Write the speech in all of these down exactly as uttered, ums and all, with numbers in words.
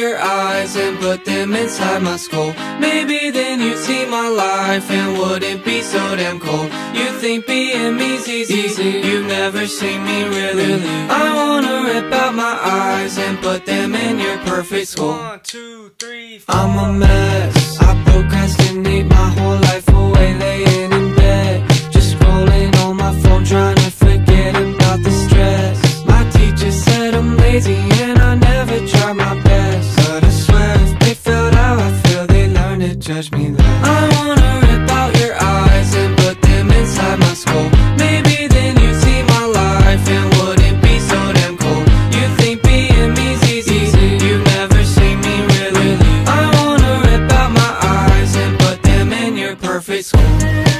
your eyes and put them inside my skull. Maybe then you'd see my life and wouldn't be so damn cold. You think being me's easy, you've never seen me really. I wanna rip out my eyes and put them in your perfect skull. One, two, three, four. I'm a mess, I procrastinate my whole life away, laying in bed, just scrolling on my phone, trying to forget about the stress. My teacher said I'm lazy and I never try my best, but I swear if they felt how I feel, they learn to judge me less. I wanna rip out your eyes and put them inside my skull. Maybe then you'd see my life and wouldn't be so damn cold. You think being me's easy, you've never seen me really. I wanna rip out my eyes and put them in your perfect skull.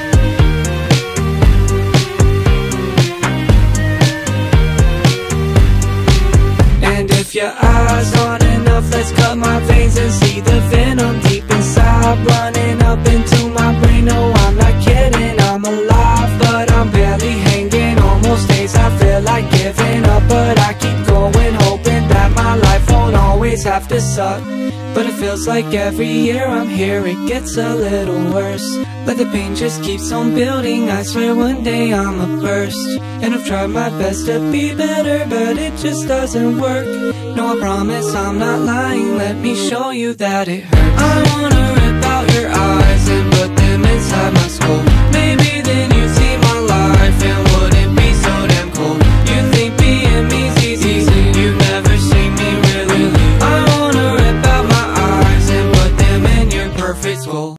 And if your eyes aren't enough, let's cut my veins and see the venom deep inside, running up into my brain. No, I'm not kidding, I'm alive, but I'm barely hanging. On most days I feel like giving up, but I keep going, hoping that my life won't always have to suck. But it feels like every year I'm here, it gets a little worse. But the pain just keeps on building, I swear one day I'ma burst. And I've tried my best to be better, but it just doesn't work. No, I promise I'm not lying, let me show you that it hurts. I wanna rip out your eyes and put them inside my skull.